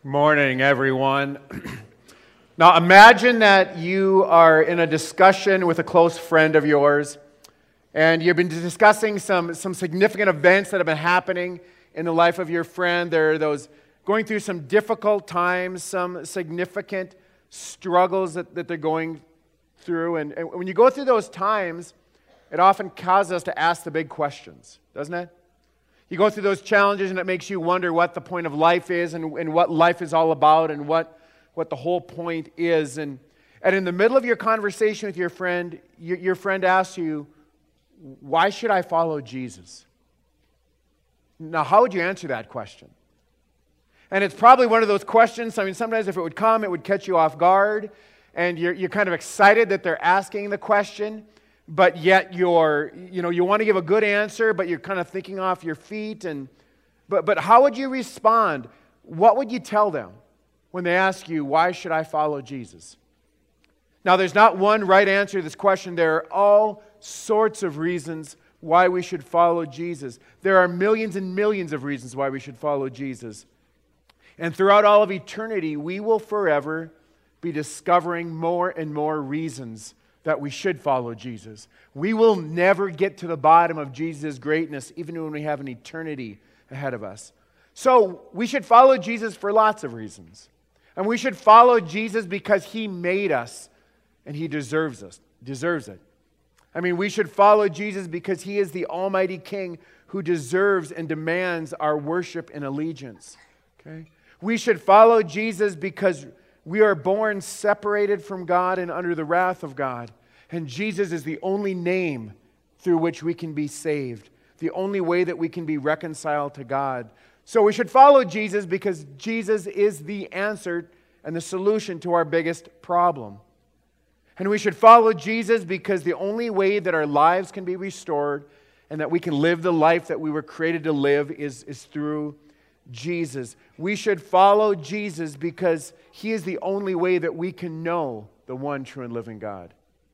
Morning, everyone. Now, imagine that you are in a discussion with a close friend of yours, and you've been discussing some significant events that have been happening in the life of your friend. They're those going through some difficult times, some significant struggles that they're going through. And when you go through those times, it often causes us to ask the big questions, doesn't it? You go through those challenges and it makes you wonder what the point of life is and what life is all about and what the whole point is. And in the middle of your conversation with your friend asks you, why should I follow Jesus? Now, how would you answer that question? And it's probably one of those questions, sometimes if it would come, it would catch you off guard, and you're kind of excited that they're asking the question, but yet you want to give a good answer, but you're kind of thinking off your feet. But how would you respond? What would you tell them when they ask you, why should I follow Jesus? Now, there's not one right answer to this question. There are all sorts of reasons why we should follow Jesus. There are millions and millions of reasons why we should follow Jesus. And throughout all of eternity, we will forever be discovering more and more reasons that we should follow Jesus. We will never get to the bottom of Jesus' greatness, even when we have an eternity ahead of us. So we should follow Jesus for lots of reasons. And we should follow Jesus because He made us and He deserves it. I mean, we should follow Jesus because He is the Almighty King who deserves and demands our worship and allegiance. Okay? We should follow Jesus because we are born separated from God and under the wrath of God. And Jesus is the only name through which we can be saved, the only way that we can be reconciled to God. So we should follow Jesus because Jesus is the answer and the solution to our biggest problem. And we should follow Jesus because the only way that our lives can be restored and that we can live the life that we were created to live is through Jesus. We should follow Jesus because He is the only way that we can know the one true and living God.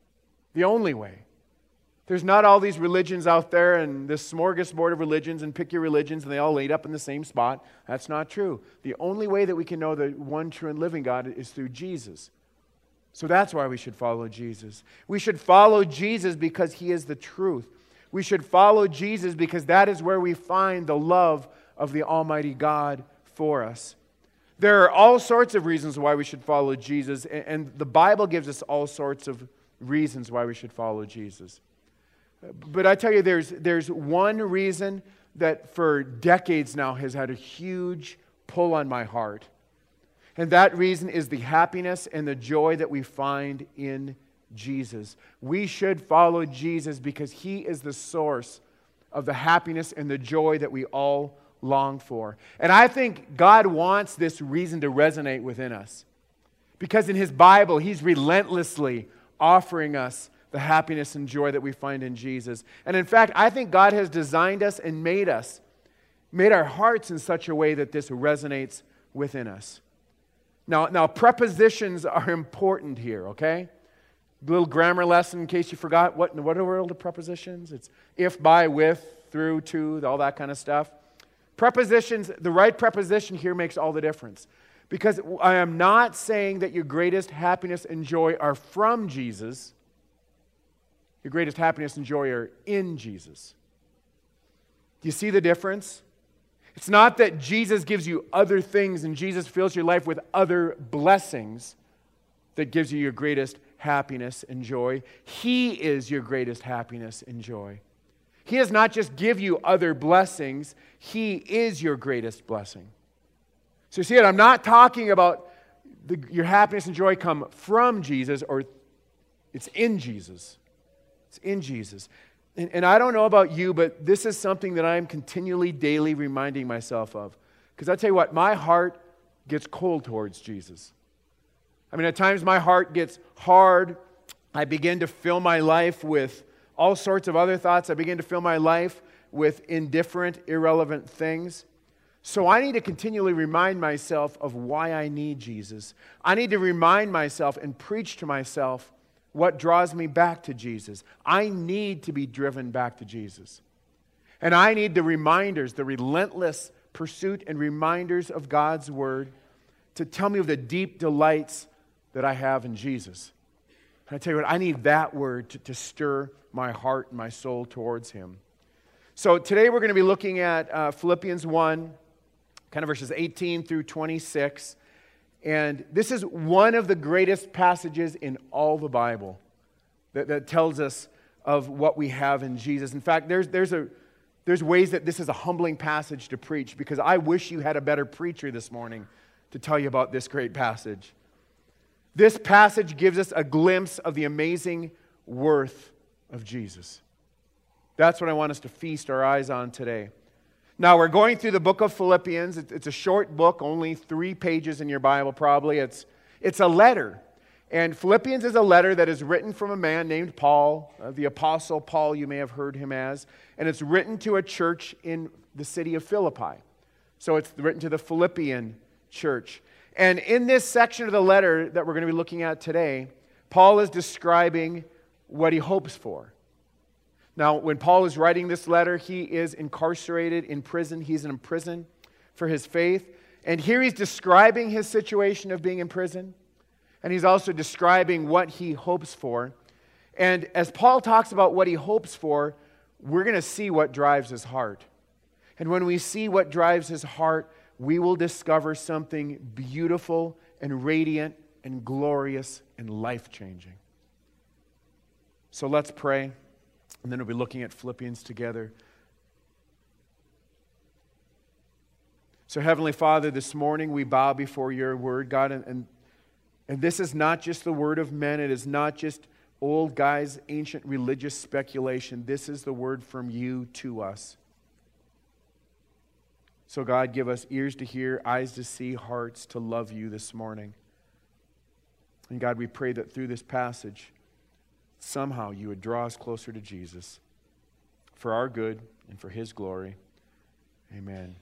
The only way. There's not all these religions out there and this smorgasbord of religions and pick your religions and they all laid up in the same spot. That's not true. The only way that we can know the one true and living God is through Jesus. So that's why we should follow Jesus. We should follow Jesus because He is the truth. We should follow Jesus because that is where we find the love of the Almighty God for us. There are all sorts of reasons why we should follow Jesus, and the Bible gives us all sorts of reasons why we should follow Jesus. But I tell you, there's one reason that for decades now has had a huge pull on my heart. And that reason is the happiness and the joy that we find in Jesus. We should follow Jesus because He is the source of the happiness and the joy that we all long for. And I think God wants this reason to resonate within us. Because in His Bible, He's relentlessly offering us the happiness and joy that we find in Jesus. And in fact, I think God has designed us and made our hearts in such a way that this resonates within us. Now prepositions are important here, okay? A little grammar lesson in case you forgot. What are all the prepositions? It's if, by, with, through, to, all that kind of stuff. Prepositions, the right preposition here makes all the difference. Because I am not saying that your greatest happiness and joy are from Jesus. Your greatest happiness and joy are in Jesus. Do you see the difference? It's not that Jesus gives you other things and Jesus fills your life with other blessings that gives you your greatest happiness and joy. He is your greatest happiness and joy. He does not just give you other blessings. He is your greatest blessing. So you see it, I'm not talking about your happiness and joy come from Jesus, or it's in Jesus. It's in Jesus. And I don't know about you, but this is something that I'm continually, daily reminding myself of. Because I tell you what, my heart gets cold towards Jesus. I mean, at times my heart gets hard. I begin to fill my life with all sorts of other thoughts. I begin to fill my life with indifferent, irrelevant things. So I need to continually remind myself of why I need Jesus. I need to remind myself and preach to myself what draws me back to Jesus. I need to be driven back to Jesus. And I need the reminders, the relentless pursuit and reminders of God's Word to tell me of the deep delights that I have in Jesus. And I tell you what, I need that word to stir my heart and my soul towards him. So today we're going to be looking at Philippians 1, kind of verses 18 through 26. And this is one of the greatest passages in all the Bible that tells us of what we have in Jesus. In fact, there's ways that this is a humbling passage to preach, because I wish you had a better preacher this morning to tell you about this great passage. This passage gives us a glimpse of the amazing worth of Jesus. That's what I want us to feast our eyes on today. Now, we're going through the book of Philippians. It's a short book, only 3 pages in your Bible probably. It's a letter. And Philippians is a letter that is written from a man named Paul, the Apostle Paul, you may have heard him as. And it's written to a church in the city of Philippi. So it's written to the Philippian church. And in this section of the letter that we're going to be looking at today, Paul is describing what he hopes for. Now, when Paul is writing this letter, he is incarcerated in prison. He's in prison for his faith. And here he's describing his situation of being in prison. And he's also describing what he hopes for. And as Paul talks about what he hopes for, we're going to see what drives his heart. And when we see what drives his heart, we will discover something beautiful and radiant and glorious and life-changing. So let's pray. And then we'll be looking at Philippians together. So Heavenly Father, this morning we bow before your word, God, and this is not just the word of men. It is not just old guys' ancient religious speculation. This is the word from you to us. So God, give us ears to hear, eyes to see, hearts to love you this morning. And God, we pray that through this passage, somehow you would draw us closer to Jesus for our good and for his glory. Amen.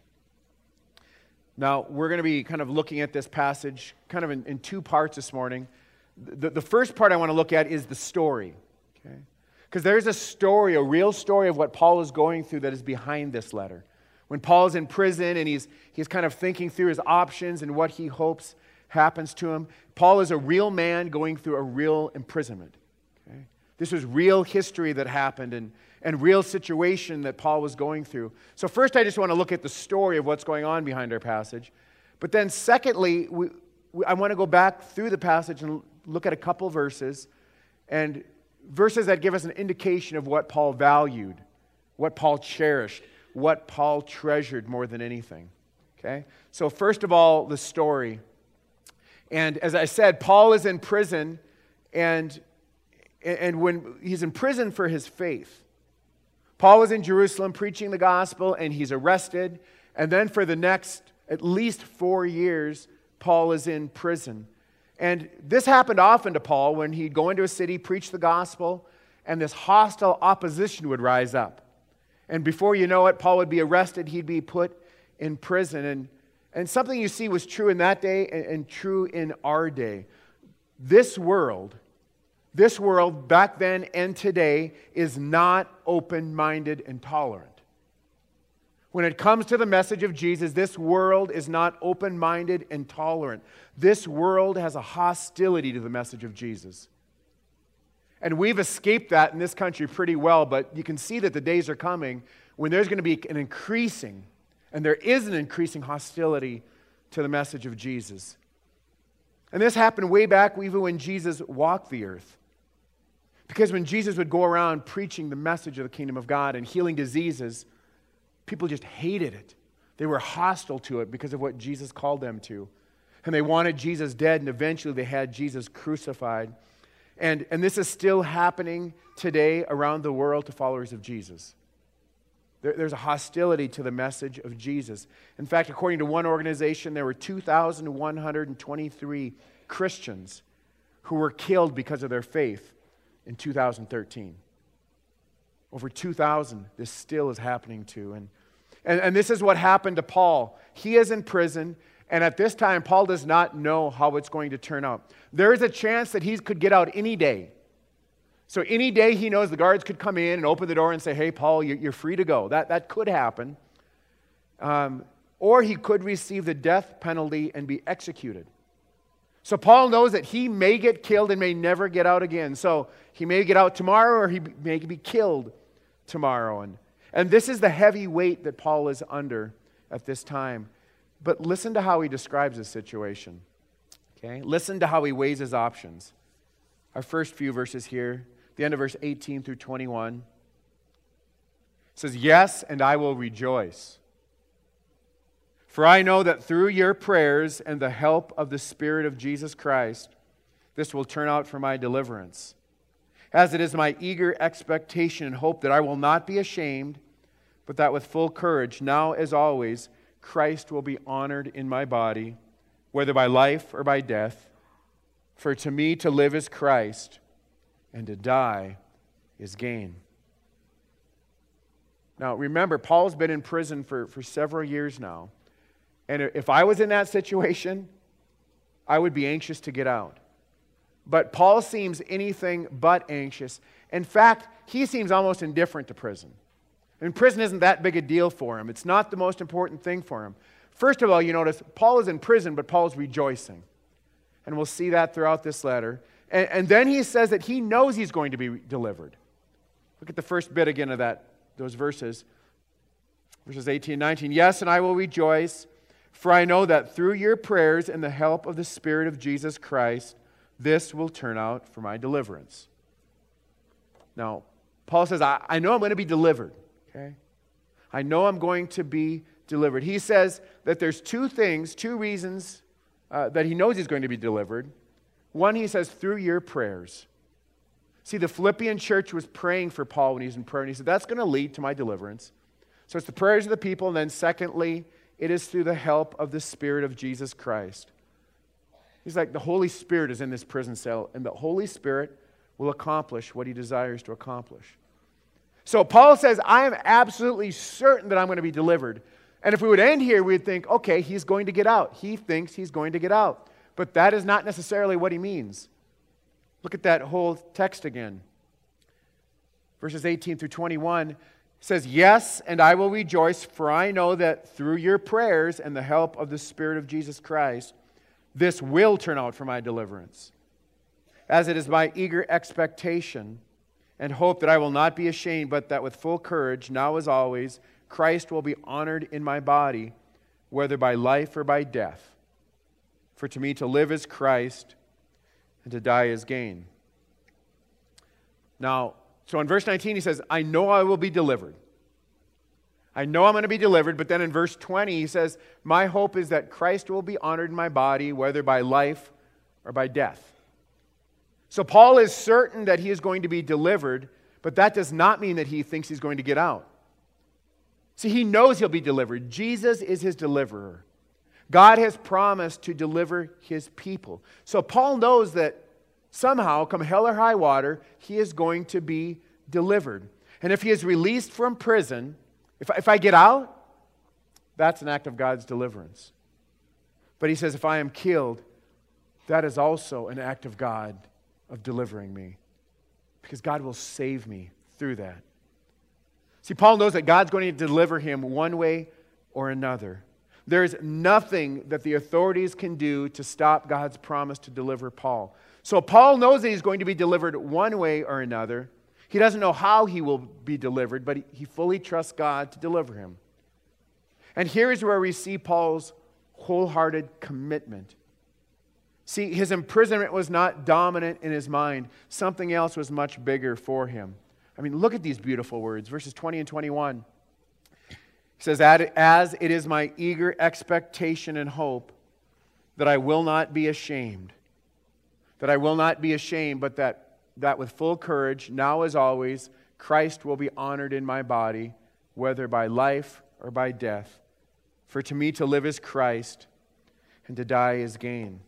Now, we're going to be kind of looking at this passage kind of in 2 parts this morning. The first part I want to look at is the story. Okay? Because there's a story, a real story of what Paul is going through that is behind this letter. When Paul is in prison and he's kind of thinking through his options and what he hopes happens to him, Paul is a real man going through a real imprisonment. Okay? This was real history that happened and real situation that Paul was going through. So first I just want to look at the story of what's going on behind our passage. But then secondly, I want to go back through the passage and look at a couple verses, and verses that give us an indication of what Paul valued, what Paul cherished, what Paul treasured more than anything. Okay? So first of all, the story. And as I said, Paul is in prison, and when he's in prison for his faith. Paul was in Jerusalem preaching the gospel, and he's arrested. And then for the next at least 4 years, Paul is in prison. And this happened often to Paul when he'd go into a city, preach the gospel, and this hostile opposition would rise up. And before you know it, Paul would be arrested, he'd be put in prison. And something you see was true in that day and true in our day. This world back then and today is not open-minded and tolerant. When it comes to the message of Jesus, this world is not open-minded and tolerant. This world has a hostility to the message of Jesus. And we've escaped that in this country pretty well, but you can see that the days are coming when there's going to be an increasing, and there is an increasing hostility to the message of Jesus. And this happened way back even when Jesus walked the earth. Because when Jesus would go around preaching the message of the kingdom of God and healing diseases, people just hated it. They were hostile to it because of what Jesus called them to. And they wanted Jesus dead, and eventually they had Jesus crucified. And this is still happening today around the world to followers of Jesus. There's a hostility to the message of Jesus. In fact, according to one organization, there were 2,123 Christians who were killed because of their faith in 2013. Over 2,000 this still is happening to. And this is what happened to Paul. He is in prison, and at this time, Paul does not know how it's going to turn out. There is a chance that he could get out any day. So any day he knows the guards could come in and open the door and say, hey, Paul, you're free to go. That could happen. or he could receive the death penalty and be executed. So Paul knows that he may get killed and may never get out again. So he may get out tomorrow or he may be killed tomorrow. And this is the heavy weight that Paul is under at this time. But listen to how he describes his situation. Okay? Listen to how he weighs his options. Our first few verses here, the end of verse 18 through 21, says, "Yes, and I will rejoice. For I know that through your prayers and the help of the Spirit of Jesus Christ, this will turn out for my deliverance. As it is my eager expectation and hope that I will not be ashamed, but that with full courage, now as always, Christ will be honored in my body, whether by life or by death. For to me to live is Christ, and to die is gain." Now remember, Paul's been in prison for several years now. And if I was in that situation, I would be anxious to get out. But Paul seems anything but anxious. In fact, he seems almost indifferent to prison. And prison isn't that big a deal for him. It's not the most important thing for him. First of all, you notice, Paul is in prison, but Paul's rejoicing. And we'll see that throughout this letter. And then he says that he knows he's going to be delivered. Look at the first bit again of those verses. Verses 18 and 19. "Yes, and I will rejoice, for I know that through your prayers and the help of the Spirit of Jesus Christ, this will turn out for my deliverance." Now, Paul says, I know I'm going to be delivered. Okay? I know I'm going to be delivered. He says that there's two reasons that he knows he's going to be delivered. One, he says, through your prayers. See, the Philippian church was praying for Paul when he was in prayer, and he said, that's going to lead to my deliverance. So it's the prayers of the people, and then secondly, it is through the help of the Spirit of Jesus Christ. He's like, the Holy Spirit is in this prison cell, and the Holy Spirit will accomplish what he desires to accomplish. So Paul says, I am absolutely certain that I'm going to be delivered. And if we would end here, we'd think, okay, he's going to get out. He thinks he's going to get out. But that is not necessarily what he means. Look at that whole text again. Verses 18 through 21 says, "Yes, and I will rejoice, for I know that through your prayers and the help of the Spirit of Jesus Christ, this will turn out for my deliverance. As it is my eager expectation and hope that I will not be ashamed, but that with full courage, now as always, Christ will be honored in my body, whether by life or by death. For to me to live is Christ, and to die is gain." Now, so in verse 19 he says, I know I will be delivered. I know I'm going to be delivered, but then in verse 20 he says, my hope is that Christ will be honored in my body, whether by life or by death. So Paul is certain that he is going to be delivered, but that does not mean that he thinks he's going to get out. See, he knows he'll be delivered. Jesus is his deliverer. God has promised to deliver his people. So Paul knows that somehow, come hell or high water, he is going to be delivered. And if he is released from prison, if I get out, that's an act of God's deliverance. But he says, if I am killed, that is also an act of God of delivering me. Because God will save me through that. See, Paul knows that God's going to deliver him one way or another. There is nothing that the authorities can do to stop God's promise to deliver Paul. So Paul knows that he's going to be delivered one way or another. He doesn't know how he will be delivered, but he fully trusts God to deliver him. And here is where we see Paul's wholehearted commitment. See, his imprisonment was not dominant in his mind. Something else was much bigger for him. I mean, look at these beautiful words, verses 20 and 21. He says, as it is my eager expectation and hope that I will not be ashamed. That I will not be ashamed, but that with full courage, now as always, Christ will be honored in my body, whether by life or by death. For to me to live is Christ, and to die is gain.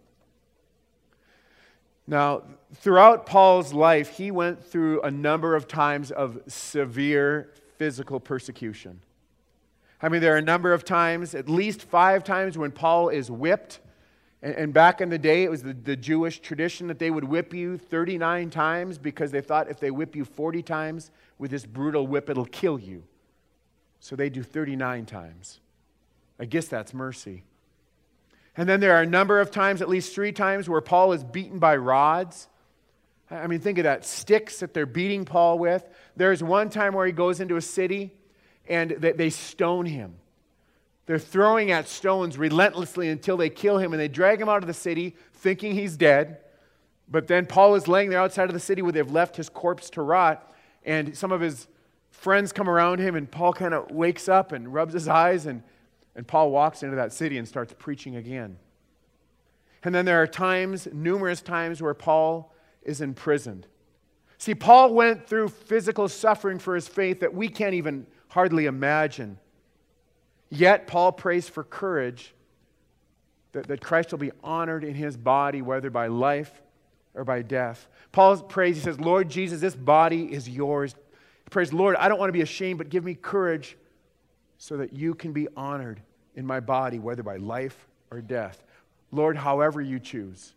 Now, throughout Paul's life, he went through a number of times of severe physical persecution. I mean, there are a number of times, at least 5 times, when Paul is whipped. And back in the day, it was the Jewish tradition that they would whip you 39 times because they thought if they whip you 40 times with this brutal whip, it'll kill you. So they do 39 times. I guess that's mercy. And then there are a number of times, at least 3 times, where Paul is beaten by rods. I mean, think of that, sticks that they're beating Paul with. There's one time where he goes into a city and they stone him. They're throwing at stones relentlessly until they kill him, and they drag him out of the city thinking he's dead. But then Paul is laying there outside of the city where they've left his corpse to rot, and some of his friends come around him, and Paul kind of wakes up and rubs his eyes, and Paul walks into that city and starts preaching again. And then there are times, numerous times, where Paul is imprisoned. See, Paul went through physical suffering for his faith that we can't even hardly imagine. Yet, Paul prays for courage that Christ will be honored in his body, whether by life or by death. Paul prays, he says, Lord Jesus, this body is yours. He prays, Lord, I don't want to be ashamed, but give me courage so that you can be honored in my body, whether by life or death. Lord, however you choose.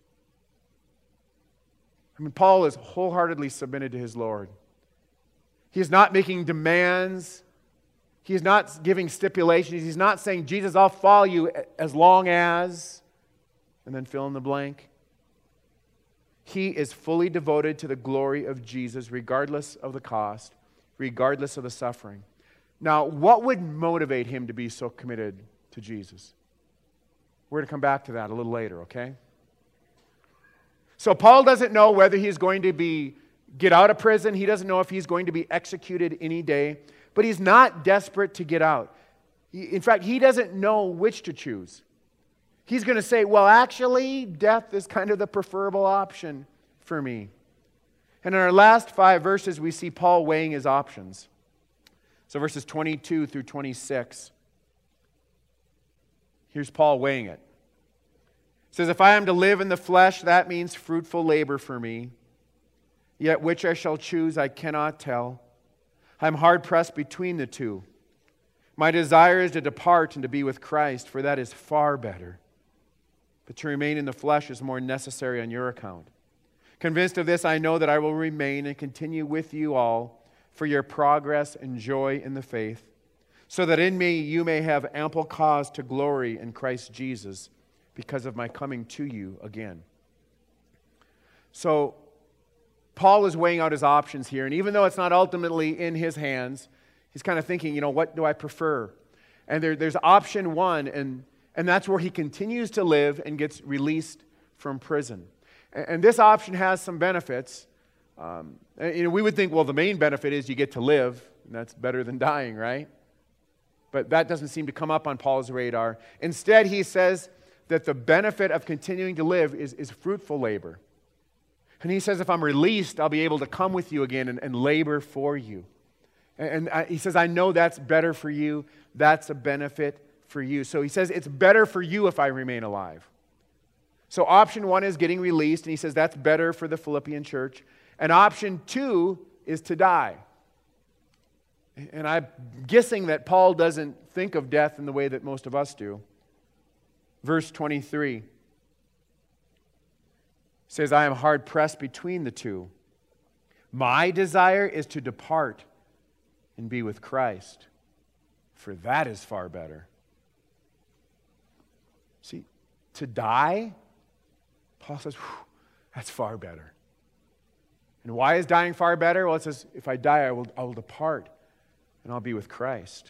I mean, Paul is wholeheartedly submitted to his Lord. He is not making demands. He is not giving stipulations. He's not saying, Jesus, I'll follow you as long as, and then fill in the blank. He is fully devoted to the glory of Jesus, regardless of the cost, regardless of the suffering. Now, what would motivate him to be so committed to Jesus? We're going to come back to that a little later, okay? So Paul doesn't know whether he's going to get out of prison. He doesn't know if he's going to be executed any day. But he's not desperate to get out. In fact, he doesn't know which to choose. He's going to say, well, actually, death is kind of the preferable option for me. And in our last 5 verses, we see Paul weighing his options. So verses 22 through 26. Here's Paul weighing it. It says, if I am to live in the flesh, that means fruitful labor for me. Yet which I shall choose, I cannot tell. I'm hard-pressed between the two. My desire is to depart and to be with Christ, for that is far better. But to remain in the flesh is more necessary on your account. Convinced of this, I know that I will remain and continue with you all for your progress and joy in the faith, so that in me you may have ample cause to glory in Christ Jesus because of my coming to you again. So, Paul is weighing out his options here, and even though it's not ultimately in his hands, he's kind of thinking, what do I prefer? And there's option 1, and that's where he continues to live and gets released from prison. And this option has some benefits. We would think, well, the main benefit is you get to live, and that's better than dying, right? But that doesn't seem to come up on Paul's radar. Instead, he says that the benefit of continuing to live is fruitful labor. And he says, if I'm released, I'll be able to come with you again and labor for you. And he says, I know that's better for you. That's a benefit for you. So he says, it's better for you if I remain alive. So option 1 is getting released, and he says that's better for the Philippian church. And option 2 is to die. And I'm guessing that Paul doesn't think of death in the way that most of us do. Verse 23. Says, I am hard-pressed between the two. My desire is to depart and be with Christ, for that is far better. See, to die, Paul says, that's far better. And why is dying far better? Well, it says, if I die, I will depart, and I'll be with Christ.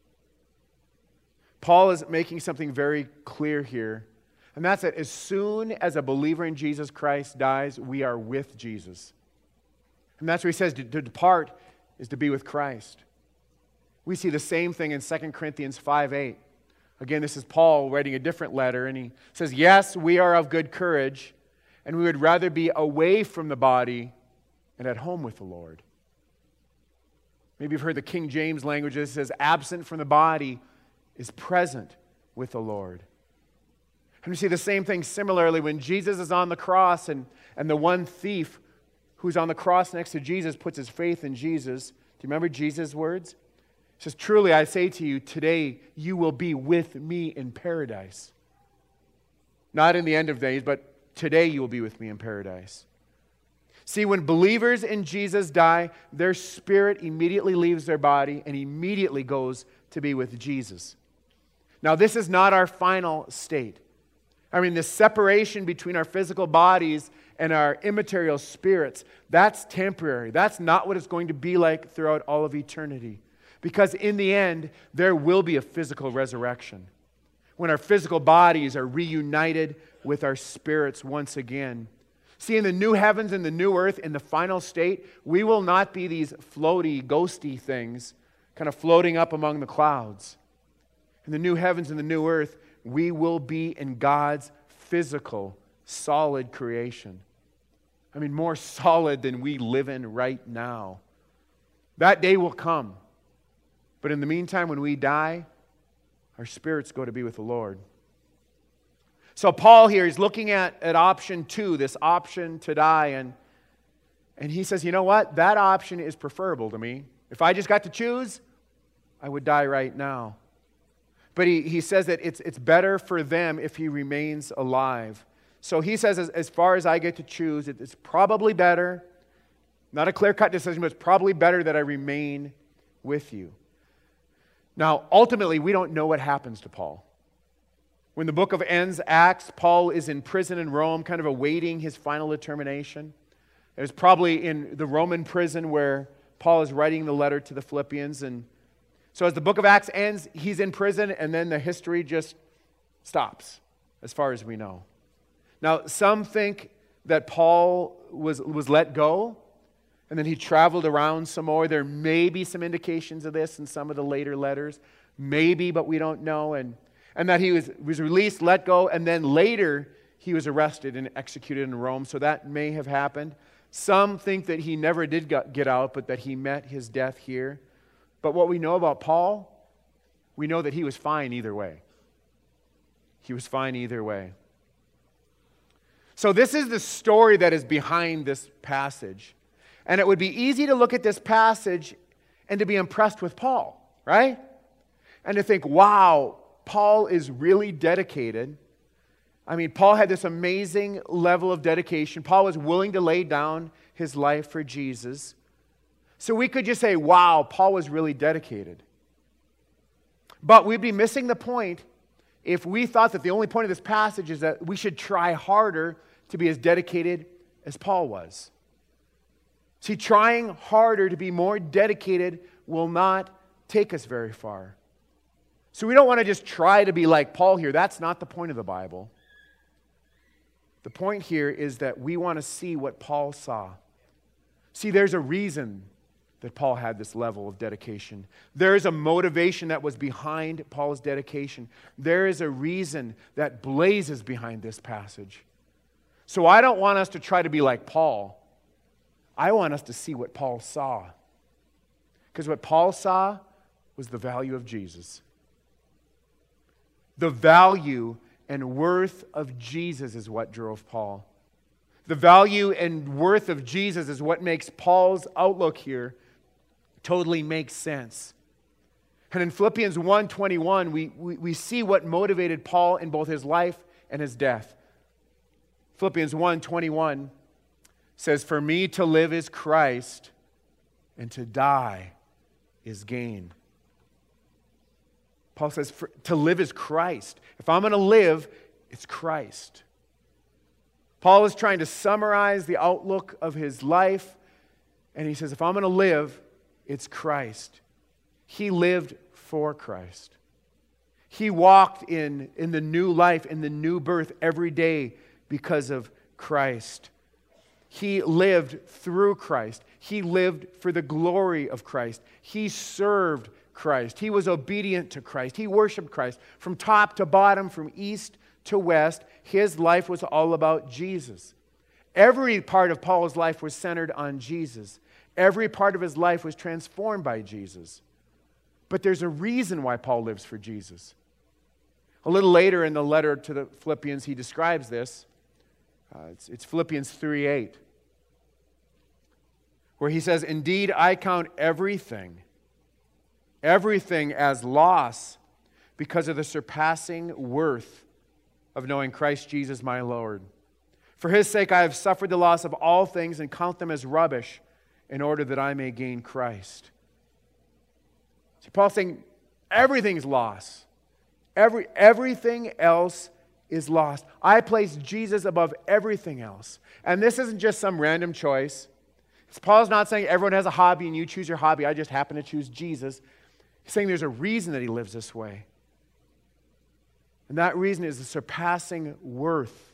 Paul is making something very clear here. And that's that as soon as a believer in Jesus Christ dies, we are with Jesus. And that's what he says, to depart is to be with Christ. We see the same thing in 2 Corinthians 5:8. Again, this is Paul writing a different letter, and he says, yes, we are of good courage, and we would rather be away from the body and at home with the Lord. Maybe you've heard the King James language that says, absent from the body is present with the Lord. And we see the same thing similarly when Jesus is on the cross and the one thief who's on the cross next to Jesus puts his faith in Jesus. Do you remember Jesus' words? He says, truly I say to you, today you will be with me in paradise. Not in the end of days, but today you will be with me in paradise. See, when believers in Jesus die, their spirit immediately leaves their body and immediately goes to be with Jesus. Now, this is not our final state. I mean, the separation between our physical bodies and our immaterial spirits, that's temporary. That's not what it's going to be like throughout all of eternity. Because in the end, there will be a physical resurrection when our physical bodies are reunited with our spirits once again. See, in the new heavens and the new earth, in the final state, we will not be these floaty, ghosty things kind of floating up among the clouds. In the new heavens and the new earth, we will be in God's physical, solid creation. I mean, more solid than we live in right now. That day will come. But in the meantime, when we die, our spirits go to be with the Lord. So Paul here is looking at option 2, this option to die, and he says, you know what? That option is preferable to me. If I just got to choose, I would die right now. But he says that it's better for them if he remains alive. So he says, as far as I get to choose, it's probably better, not a clear-cut decision, but it's probably better that I remain with you. Now, ultimately, we don't know what happens to Paul. When the book of ends, Acts, Paul is in prison in Rome, kind of awaiting his final determination. It was probably in the Roman prison where Paul is writing the letter to the Philippians. And so as the book of Acts ends, he's in prison, and then the history just stops, as far as we know. Now, some think that Paul was let go, and then he traveled around some more. There may be some indications of this in some of the later letters. Maybe, but we don't know. And that he was released, let go, and then later he was arrested and executed in Rome. So that may have happened. Some think that he never did get out, but that he met his death here. But what we know about Paul, we know that he was fine either way. He was fine either way. So this is the story that is behind this passage. And it would be easy to look at this passage and to be impressed with Paul, right? And to think, wow, Paul is really dedicated. I mean, Paul had this amazing level of dedication. Paul was willing to lay down his life for Jesus. So we could just say, wow, Paul was really dedicated. But we'd be missing the point if we thought that the only point of this passage is that we should try harder to be as dedicated as Paul was. See, trying harder to be more dedicated will not take us very far. So we don't want to just try to be like Paul here. That's not the point of the Bible. The point here is that we want to see what Paul saw. See, there's a reason that Paul had this level of dedication. There is a motivation that was behind Paul's dedication. There is a reason that blazes behind this passage. So I don't want us to try to be like Paul. I want us to see what Paul saw. Because what Paul saw was the value of Jesus. The value and worth of Jesus is what drove Paul. The value and worth of Jesus is what makes Paul's outlook here totally makes sense. And in Philippians 1:21, we see what motivated Paul in both his life and his death. Philippians 1:21 says, "For me to live is Christ, and to die is gain." Paul says, to live is Christ. If I'm going to live, it's Christ. Paul is trying to summarize the outlook of his life, and he says, if I'm going to live, it's Christ. He lived for Christ. He walked in the new life, in the new birth every day because of Christ. He lived through Christ. He lived for the glory of Christ. He served Christ. He was obedient to Christ. He worshiped Christ. From top to bottom, from east to west, his life was all about Jesus. Every part of Paul's life was centered on Jesus. Every part of his life was transformed by Jesus. But there's a reason why Paul lives for Jesus. A little later in the letter to the Philippians, he describes this. It's Philippians 3:8, where he says, "Indeed, I count everything as loss because of the surpassing worth of knowing Christ Jesus my Lord. For his sake I have suffered the loss of all things and count them as rubbish in order that I may gain Christ." See, Paul's saying everything's loss. Everything else is lost. I place Jesus above everything else. And this isn't just some random choice. Paul's not saying everyone has a hobby and you choose your hobby. I just happen to choose Jesus. He's saying there's a reason that he lives this way. And that reason is the surpassing worth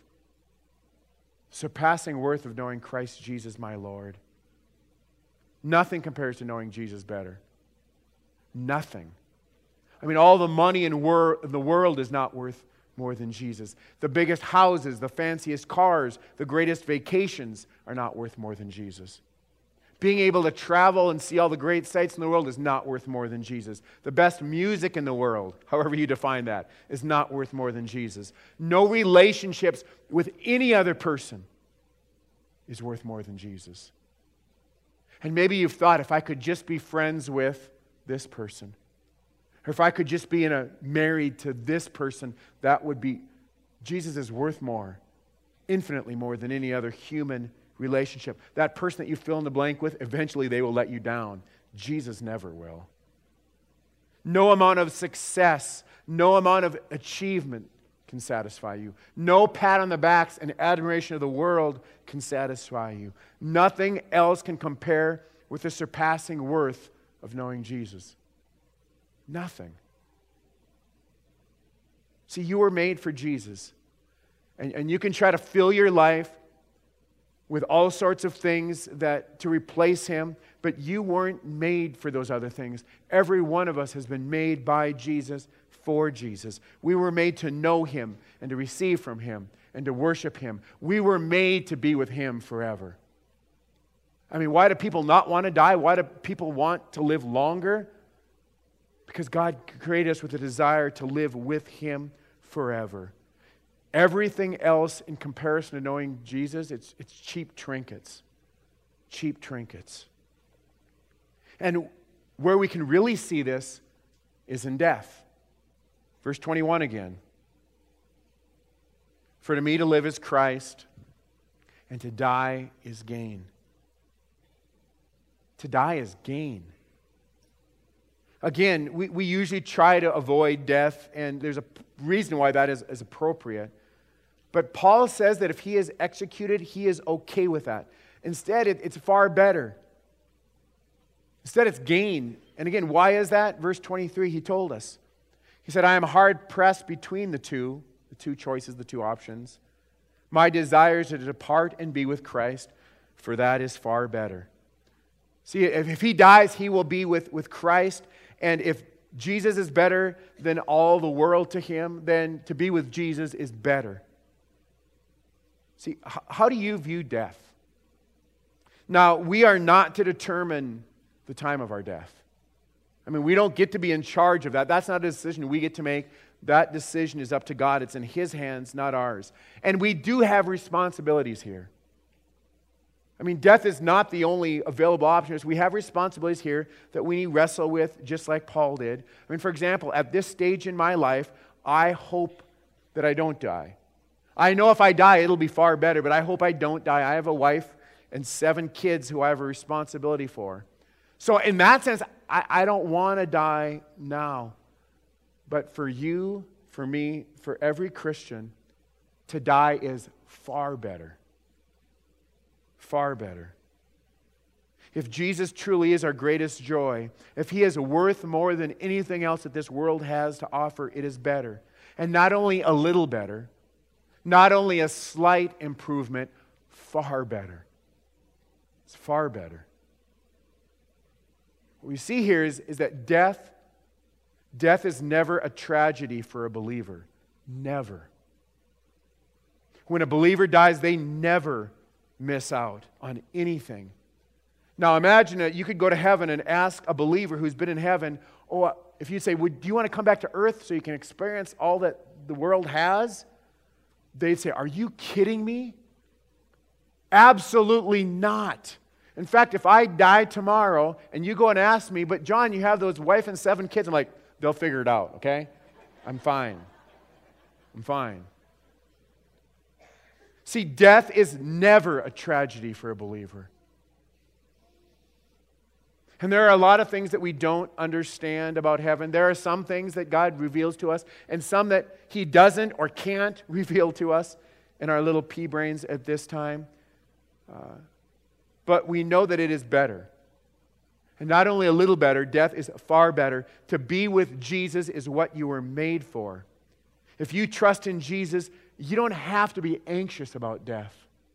of knowing Christ Jesus my Lord. Nothing compares to knowing Jesus better. Nothing. I mean, all the money in the world is not worth more than Jesus. The biggest houses, the fanciest cars, the greatest vacations are not worth more than Jesus. Being able to travel and see all the great sights in the world is not worth more than Jesus. The best music in the world, however you define that, is not worth more than Jesus. No relationships with any other person is worth more than Jesus. And maybe you've thought, if I could just be friends with this person, or if I could just be married to this person, that would be, Jesus is worth more, infinitely more than any other human relationship. That person that you fill in the blank with, eventually they will let you down. Jesus never will. No amount of success, no amount of achievement can satisfy you. No pat on the backs and admiration of the world can satisfy you. Nothing else can compare with the surpassing worth of knowing Jesus. Nothing. See, you were made for Jesus. And you can try to fill your life with all sorts of things to replace him, but you weren't made for those other things. Every one of us has been made by Jesus, for Jesus. We were made to know him and to receive from him and to worship him. We were made to be with him forever. I mean, why do people not want to die? Why do people want to live longer? Because God created us with a desire to live with him forever. Everything else in comparison to knowing Jesus, it's cheap trinkets. Cheap trinkets. And where we can really see this is in death. Verse 21 again. For to me to live is Christ, and to die is gain. To die is gain. Again, we usually try to avoid death, and there's a reason why that is appropriate. But Paul says that if he is executed, he is okay with that. Instead, it's far better. Instead, it's gain. And again, why is that? Verse 23, he told us. He said, I am hard pressed between the two choices, the two options. My desire is to depart and be with Christ, for that is far better. See, if he dies, he will be with Christ. And if Jesus is better than all the world to him, then to be with Jesus is better. See, how do you view death? Now, we are not to determine the time of our death. I mean, we don't get to be in charge of that. That's not a decision we get to make. That decision is up to God. It's in his hands, not ours. And we do have responsibilities here. I mean, death is not the only available option. We have responsibilities here that we wrestle with, just like Paul did. I mean, for example, at this stage in my life, I hope that I don't die. I know if I die, it'll be far better, but I hope I don't die. I have a wife and 7 kids who I have a responsibility for. So in that sense, I don't want to die now. But for you, for me, for every Christian, to die is far better. Far better. If Jesus truly is our greatest joy, if he is worth more than anything else that this world has to offer, it is better. And not only a little better, not only a slight improvement, far better. It's far better. What we see here is that death is never a tragedy for a believer. Never. When a believer dies, they never miss out on anything. Now imagine that you could go to heaven and ask a believer who's been in heaven, if you say, do you want to come back to earth so you can experience all that the world has? They'd say, are you kidding me? Absolutely not. In fact, if I die tomorrow and you go and ask me, but John, you have those wife and 7 kids, I'm like, they'll figure it out, okay? I'm fine. I'm fine. See, death is never a tragedy for a believer. And there are a lot of things that we don't understand about heaven. There are some things that God reveals to us and some that He doesn't or can't reveal to us in our little pea brains at this time. But we know that it is better. And not only a little better, death is far better. To be with Jesus is what you were made for. If you trust in Jesus, you don't have to be anxious about death.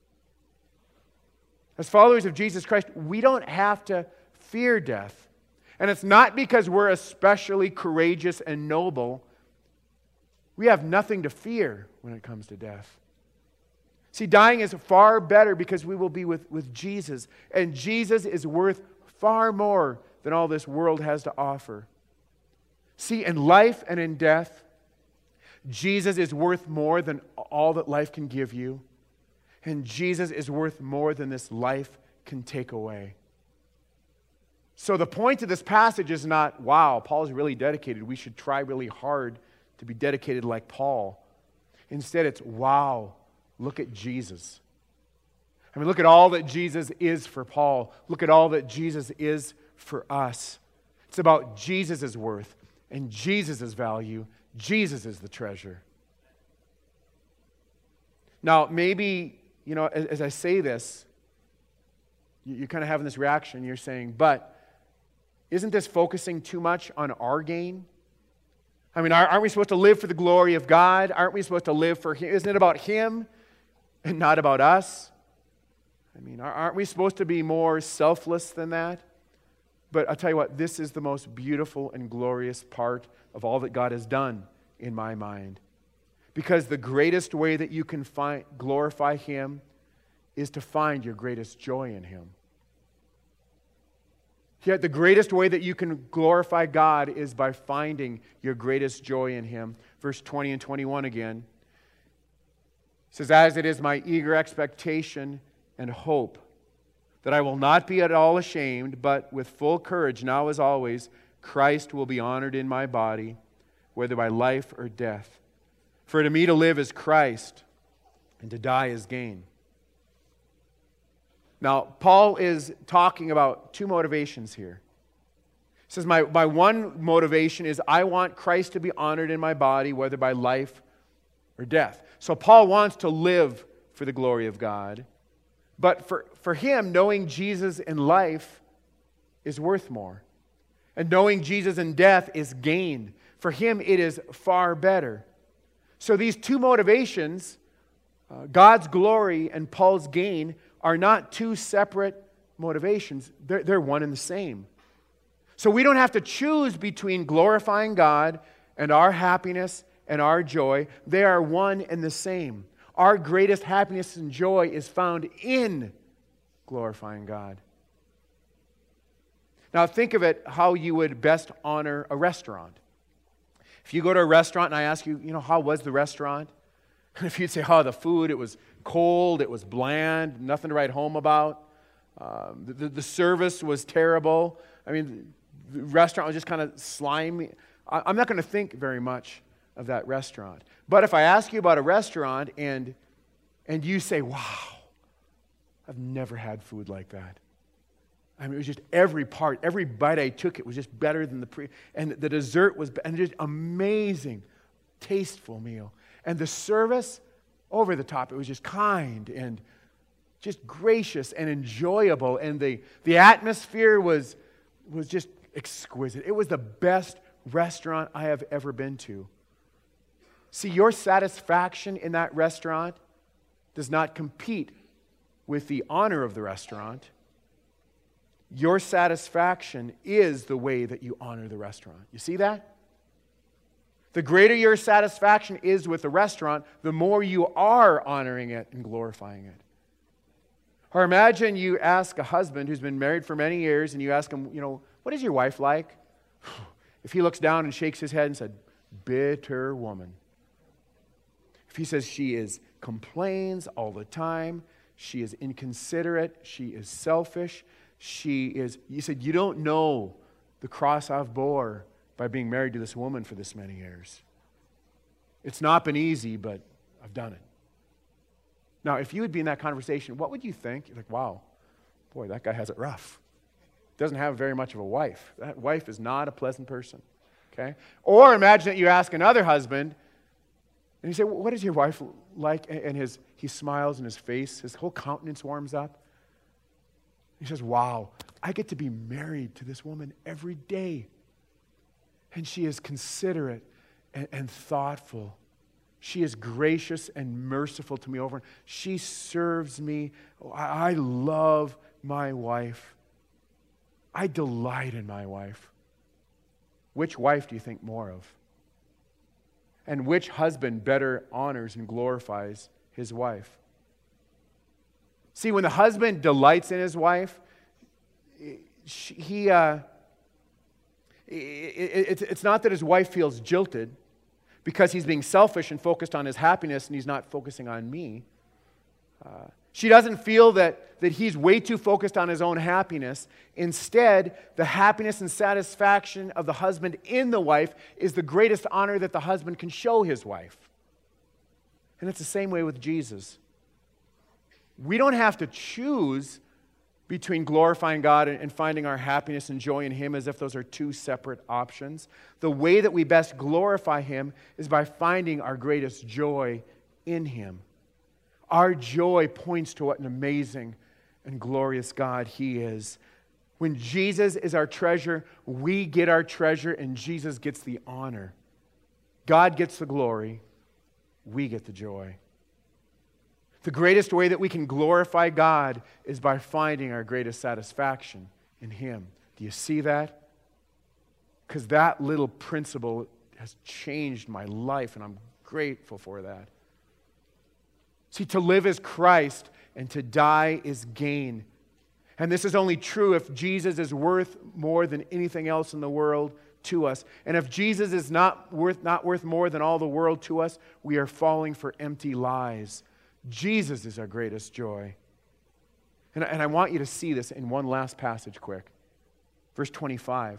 As followers of Jesus Christ, we don't have to fear death. And it's not because we're especially courageous and noble. We have nothing to fear when it comes to death. See, dying is far better because we will be with Jesus. And Jesus is worth far more than all this world has to offer. See, in life and in death, Jesus is worth more than all that life can give you. And Jesus is worth more than this life can take away. So the point of this passage is not, wow, Paul's really dedicated. We should try really hard to be dedicated like Paul. Instead, it's, wow, look at Jesus. I mean, look at all that Jesus is for Paul. Look at all that Jesus is for us. It's about Jesus' worth and Jesus' value. Jesus is the treasure. Now, maybe, as I say this, you're kind of having this reaction. You're saying, but isn't this focusing too much on our gain? I mean, aren't we supposed to live for the glory of God? Aren't we supposed to live for Him? Isn't it about Him and not about us? I mean, aren't we supposed to be more selfless than that? But I'll tell you what, this is the most beautiful and glorious part of all that God has done in my mind. Because the greatest way that you can glorify Him is to find your greatest joy in Him. Yet the greatest way that you can glorify God is by finding your greatest joy in Him. Verse 20 and 21 again. It says, as it is my eager expectation and hope that I will not be at all ashamed, but with full courage, now as always, Christ will be honored in my body, whether by life or death. For to me to live is Christ, and to die is gain. Now, Paul is talking about two motivations here. He says, my one motivation is I want Christ to be honored in my body, whether by life or death. So Paul wants to live for the glory of God. But for him, knowing Jesus in life is worth more. And knowing Jesus in death is gain. For him, it is far better. So these two motivations, God's glory and Paul's gain, are not two separate motivations. They're one and the same. So we don't have to choose between glorifying God and our happiness and our joy. They are one and the same. Our greatest happiness and joy is found in glorifying God. Now think of it how you would best honor a restaurant. If you go to a restaurant and I ask you, how was the restaurant? And if you'd say, the food, it was cold, it was bland, nothing to write home about. The service was terrible. I mean, the restaurant was just kind of slimy. I'm not going to think very much of that restaurant. But if I ask you about a restaurant and you say, wow, I've never had food like that. I mean, it was just every bite I took, it was just better than and the dessert was, and just amazing, tasteful meal. And the service, over the top, it was just kind and just gracious and enjoyable. And the atmosphere was just exquisite. It was the best restaurant I have ever been to. See, your satisfaction in that restaurant does not compete with the honor of the restaurant. Your satisfaction is the way that you honor the restaurant. You see that? The greater your satisfaction is with the restaurant, the more you are honoring it and glorifying it. Or imagine you ask a husband who's been married for many years and you ask him, what is your wife like? If he looks down and shakes his head and said, bitter woman. If he says she complains all the time, she is inconsiderate, she is selfish, you said, you don't know the cross I've bore by being married to this woman for this many years. It's not been easy, but I've done it. Now, if you would be in that conversation, what would you think? You're like, wow, boy, that guy has it rough. doesn't have very much of a wife. That wife is not a pleasant person. Okay? Or imagine that you ask another husband, and you say, "What is your wife like?" And he smiles, and his whole countenance warms up. He says, "Wow, I get to be married to this woman every day. And she is considerate and thoughtful. She is gracious and merciful to me over. She serves me. I love my wife. I delight in my wife." Which wife do you think more of? And which husband better honors and glorifies his wife? See, when the husband delights in his wife, it's not that his wife feels jilted because he's being selfish and focused on his happiness and he's not focusing on me. She doesn't feel that he's way too focused on his own happiness. Instead, the happiness and satisfaction of the husband in the wife is the greatest honor that the husband can show his wife. And it's the same way with Jesus. We don't have to choose between glorifying God and finding our happiness and joy in Him as if those are two separate options. The way that we best glorify Him is by finding our greatest joy in Him. Our joy points to what an amazing and glorious God He is. When Jesus is our treasure, we get our treasure and Jesus gets the honor. God gets the glory, we get the joy. The greatest way that we can glorify God is by finding our greatest satisfaction in Him. Do you see that? Because that little principle has changed my life, and I'm grateful for that. See, to live is Christ, and to die is gain. And this is only true if Jesus is worth more than anything else in the world to us. And if Jesus is not worth more than all the world to us, we are falling for empty lies. Jesus is our greatest joy. And I want you to see this in one last passage quick. Verse 25. It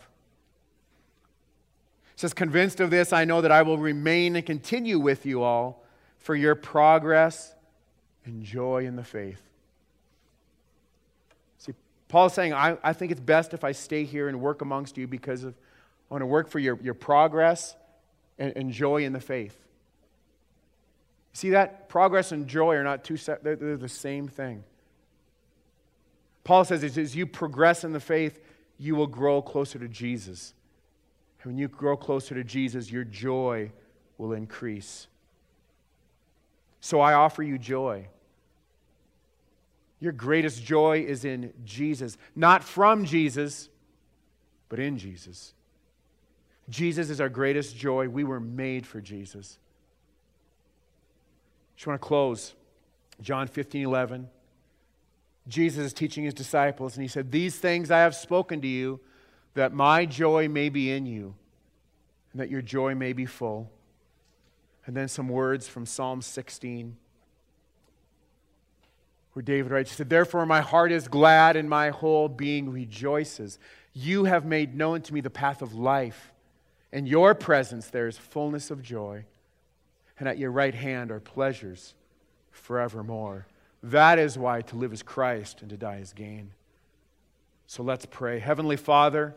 says, "Convinced of this, I know that I will remain and continue with you all for your progress and joy in the faith." See, Paul's saying, I think it's best if I stay here and work amongst you because I want to work for your progress and joy in the faith. See that? Progress and joy are not two separate, they're the same thing. Paul says as you progress in the faith, you will grow closer to Jesus. And when you grow closer to Jesus, your joy will increase. So I offer you joy. Your greatest joy is in Jesus. Not from Jesus, but in Jesus. Jesus is our greatest joy. We were made for Jesus. Just want to close. John 15:11. Jesus is teaching His disciples, and He said, "These things I have spoken to you, that my joy may be in you, and that your joy may be full." And then some words from Psalm 16, where David writes, he said, "Therefore my heart is glad, and my whole being rejoices. You have made known to me the path of life. In your presence there is fullness of joy. And at your right hand are pleasures forevermore." That is why to live is Christ and to die is gain. So let's pray. Heavenly Father,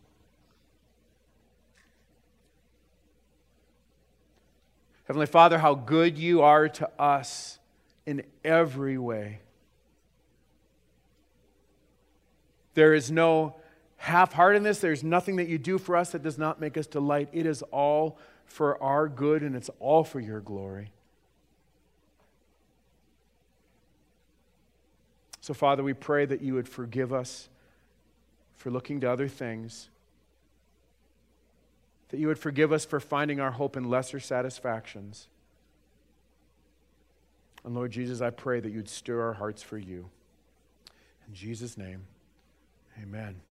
how good you are to us in every way. There is no half-heartedness. There's nothing that you do for us that does not make us delight. It is all for our good, and it's all for your glory. So, Father, we pray that you would forgive us for looking to other things, that you would forgive us for finding our hope in lesser satisfactions. And Lord Jesus, I pray that you'd stir our hearts for you. In Jesus' name, amen.